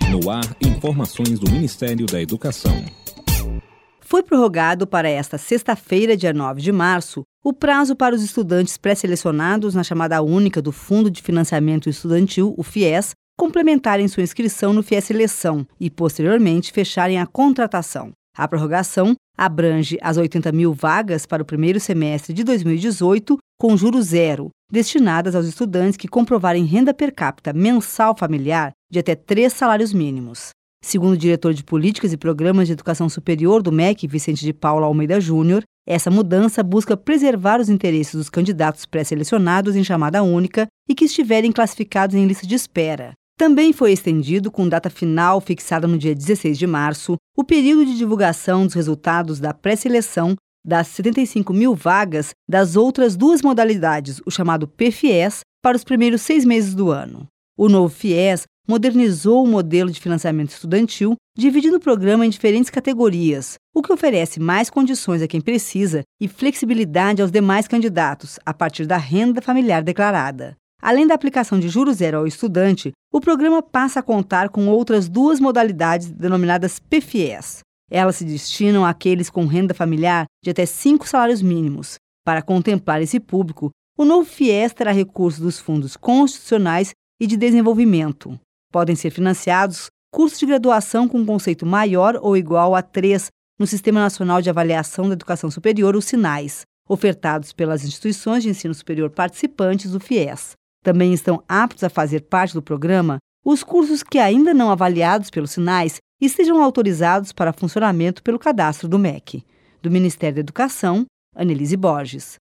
No ar, informações do Ministério da Educação. Foi prorrogado para esta sexta-feira, dia 9 de março, o prazo para os estudantes pré-selecionados na chamada única do Fundo de Financiamento Estudantil, o FIES, complementarem sua inscrição no FIES Seleção e, posteriormente, fecharem a contratação. A prorrogação abrange as 80 mil vagas para o primeiro semestre de 2018, com juros zero, destinadas aos estudantes que comprovarem renda per capita mensal familiar de até 3 salários mínimos. Segundo o diretor de Políticas e Programas de Educação Superior do MEC, Vicente de Paula Almeida Júnior, essa mudança busca preservar os interesses dos candidatos pré-selecionados em chamada única e que estiverem classificados em lista de espera. Também foi estendido, com data final fixada no dia 16 de março, o período de divulgação dos resultados da pré-seleção das 75 mil vagas das outras duas modalidades, o chamado PFIES, para os primeiros 6 meses do ano. O novo FIES modernizou o modelo de financiamento estudantil, dividindo o programa em diferentes categorias, o que oferece mais condições a quem precisa e flexibilidade aos demais candidatos, a partir da renda familiar declarada. Além da aplicação de juros zero ao estudante, o programa passa a contar com outras duas modalidades denominadas PFIES. Elas se destinam àqueles com renda familiar de até 5 salários mínimos. Para contemplar esse público, o novo FIES terá recursos dos fundos constitucionais e de desenvolvimento. Podem ser financiados cursos de graduação com conceito maior ou igual a 3 no Sistema Nacional de Avaliação da Educação Superior, os SINAES, ofertados pelas instituições de ensino superior participantes do FIES. Também estão aptos a fazer parte do programa os cursos que, ainda não avaliados pelos SINAES, estejam autorizados para funcionamento pelo cadastro do MEC. Do Ministério da Educação, Anelise Borges.